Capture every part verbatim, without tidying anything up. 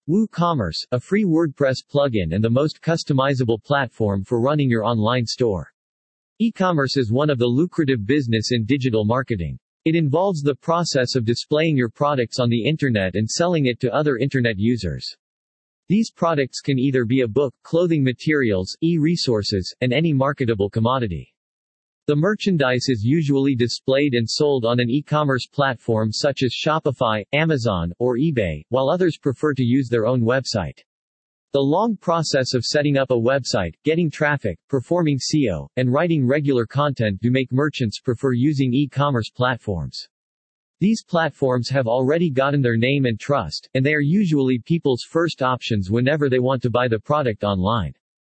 WooCommerce, a free WordPress plugin and the most customizable platform for running your online store. E-commerce is one of the lucrative business in digital marketing. It involves the process of displaying your products on the internet and selling it to other internet users. These products can either be a book, clothing materials, e-resources, and any marketable commodity. The merchandise is usually displayed and sold on an e-commerce platform such as Shopify, Amazon, or eBay, while others prefer to use their own website. The long process of setting up a website, getting traffic, performing S E O, and writing regular content do make merchants prefer using e-commerce platforms. These platforms have already gotten their name and trust, and they are usually people's first options whenever they want to buy the product online.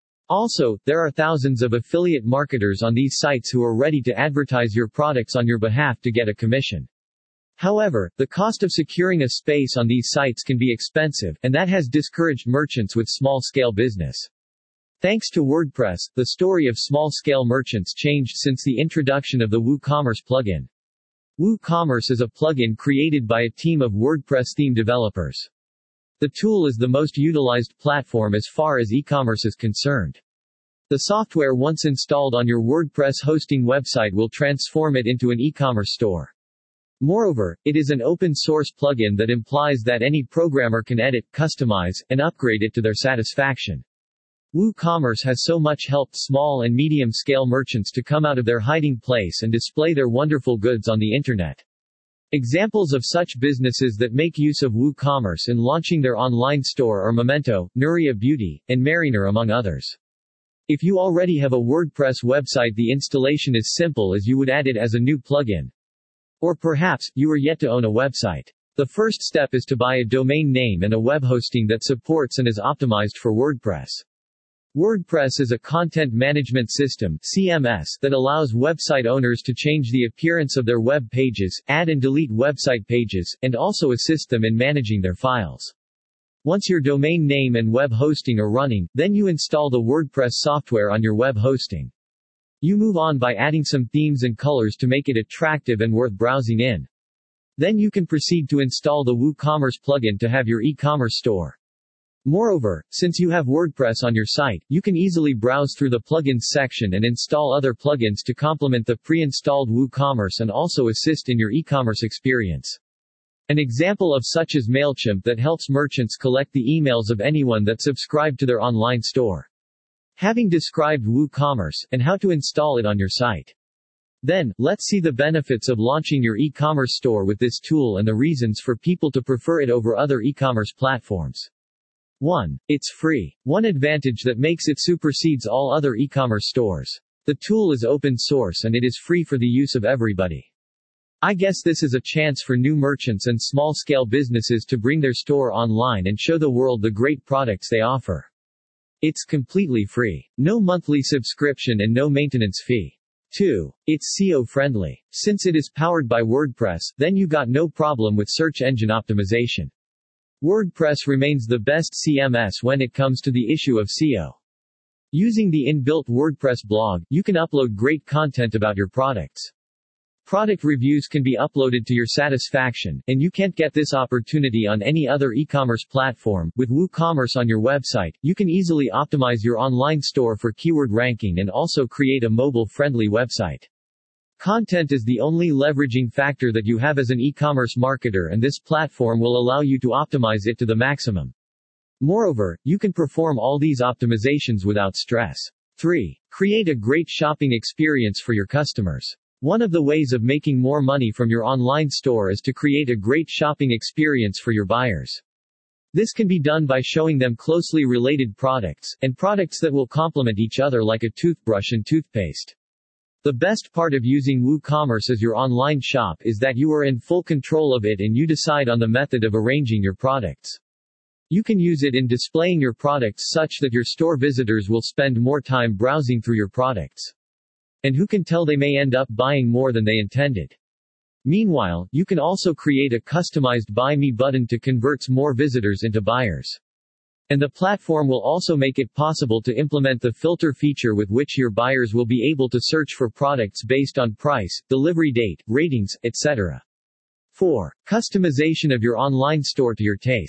Also, there are thousands of affiliate marketers on these sites who are ready to advertise your products on your behalf to get a commission. However, the cost of securing a space on these sites can be expensive, and that has discouraged merchants with small-scale business. Thanks to WordPress, the story of small-scale merchants changed since the introduction of the WooCommerce plugin. WooCommerce is a plugin created by a team of WordPress theme developers. The tool is the most utilized platform as far as e-commerce is concerned. The software, once installed on your WordPress hosting website, will transform it into an e-commerce store. Moreover, it is an open-source plugin that implies that any programmer can edit, customize, and upgrade it to their satisfaction. WooCommerce has so much helped small and medium-scale merchants to come out of their hiding place and display their wonderful goods on the internet. Examples of such businesses that make use of WooCommerce in launching their online store are Memento, Nuria Beauty, and Mariner, among others. If you already have a WordPress website, the installation is simple as you would add it as a new plugin. Or perhaps, you are yet to own a website. The first step is to buy a domain name and a web hosting that supports and is optimized for WordPress. WordPress is a content management system (C M S) that allows website owners to change the appearance of their web pages, add and delete website pages, and also assist them in managing their files. Once your domain name and web hosting are running, then you install the WordPress software on your web hosting. You move on by adding some themes and colors to make it attractive and worth browsing in. Then you can proceed to install the WooCommerce plugin to have your e-commerce store. Moreover, since you have WordPress on your site, you can easily browse through the plugins section and install other plugins to complement the pre-installed WooCommerce and also assist in your e-commerce experience. An example of such is MailChimp, that helps merchants collect the emails of anyone that subscribed to their online store. Having described WooCommerce, and how to install it on your site. Then, let's see the benefits of launching your e-commerce store with this tool and the reasons for people to prefer it over other e-commerce platforms. one. It's free. One advantage that makes it supersedes all other e-commerce stores. The tool is open source and it is free for the use of everybody. I guess this is a chance for new merchants and small-scale businesses to bring their store online and show the world the great products they offer. It's completely free. No monthly subscription and no maintenance fee. two. It's S E O friendly. Since it is powered by WordPress, then you got no problem with search engine optimization. WordPress remains the best C M S when it comes to the issue of S E O. Using the inbuilt WordPress blog, you can upload great content about your products. Product reviews can be uploaded to your satisfaction, and you can't get this opportunity on any other e-commerce platform. With WooCommerce on your website, you can easily optimize your online store for keyword ranking and also create a mobile-friendly website. Content is the only leveraging factor that you have as an e-commerce marketer, and this platform will allow you to optimize it to the maximum. Moreover, you can perform all these optimizations without stress. three. Create a great shopping experience for your customers. One of the ways of making more money from your online store is to create a great shopping experience for your buyers. This can be done by showing them closely related products, and products that will complement each other, like a toothbrush and toothpaste. The best part of using WooCommerce as your online shop is that you are in full control of it and you decide on the method of arranging your products. You can use it in displaying your products such that your store visitors will spend more time browsing through your products. And who can tell, they may end up buying more than they intended. Meanwhile, you can also create a customized Buy Me button to convert more visitors into buyers. And the platform will also make it possible to implement the filter feature with which your buyers will be able to search for products based on price, delivery date, ratings, et cetera. four. Customization of your online store to your taste.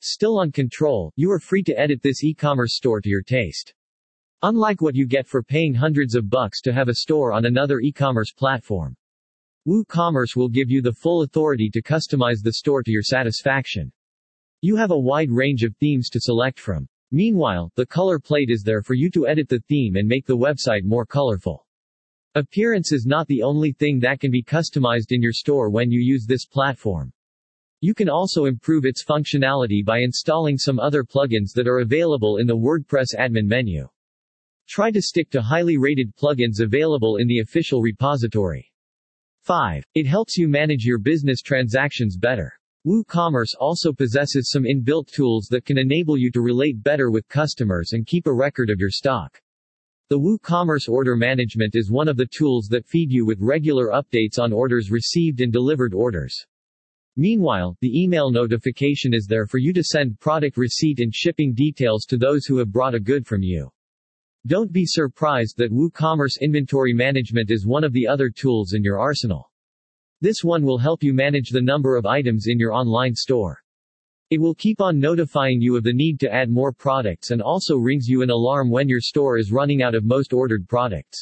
Still on control, you are free to edit this e-commerce store to your taste. Unlike what you get for paying hundreds of bucks to have a store on another e-commerce platform, WooCommerce will give you the full authority to customize the store to your satisfaction. You have a wide range of themes to select from. Meanwhile, the color plate is there for you to edit the theme and make the website more colorful. Appearance is not the only thing that can be customized in your store when you use this platform. You can also improve its functionality by installing some other plugins that are available in the WordPress admin menu. Try to stick to highly rated plugins available in the official repository. five. It helps you manage your business transactions better. WooCommerce also possesses some inbuilt tools that can enable you to relate better with customers and keep a record of your stock. The WooCommerce Order Management is one of the tools that feed you with regular updates on orders received and delivered orders. Meanwhile, the email notification is there for you to send product receipt and shipping details to those who have bought a good from you. Don't be surprised that WooCommerce Inventory Management is one of the other tools in your arsenal. This one will help you manage the number of items in your online store. It will keep on notifying you of the need to add more products and also rings you an alarm when your store is running out of most ordered products.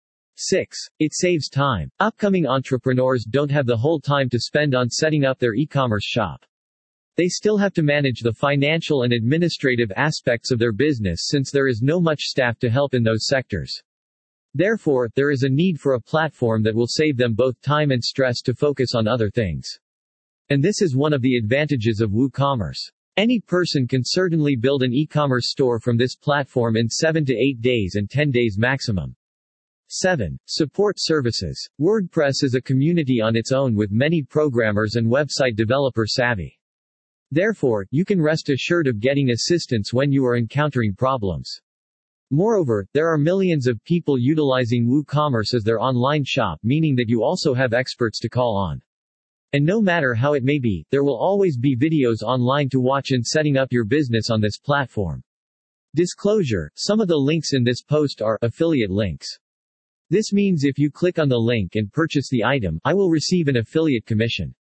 six. It saves time. Upcoming entrepreneurs don't have the whole time to spend on setting up their e-commerce shop. They still have to manage the financial and administrative aspects of their business since there is no much staff to help in those sectors. Therefore, there is a need for a platform that will save them both time and stress to focus on other things. And this is one of the advantages of WooCommerce. Any person can certainly build an e-commerce store from this platform in seven to eight days and ten days maximum. seven. Support services. WordPress is a community on its own with many programmers and website developer savvy. Therefore, you can rest assured of getting assistance when you are encountering problems. Moreover, there are millions of people utilizing WooCommerce as their online shop, meaning that you also have experts to call on. And no matter how it may be, there will always be videos online to watch in setting up your business on this platform. Disclosure: some of the links in this post are affiliate links. This means if you click on the link and purchase the item, I will receive an affiliate commission.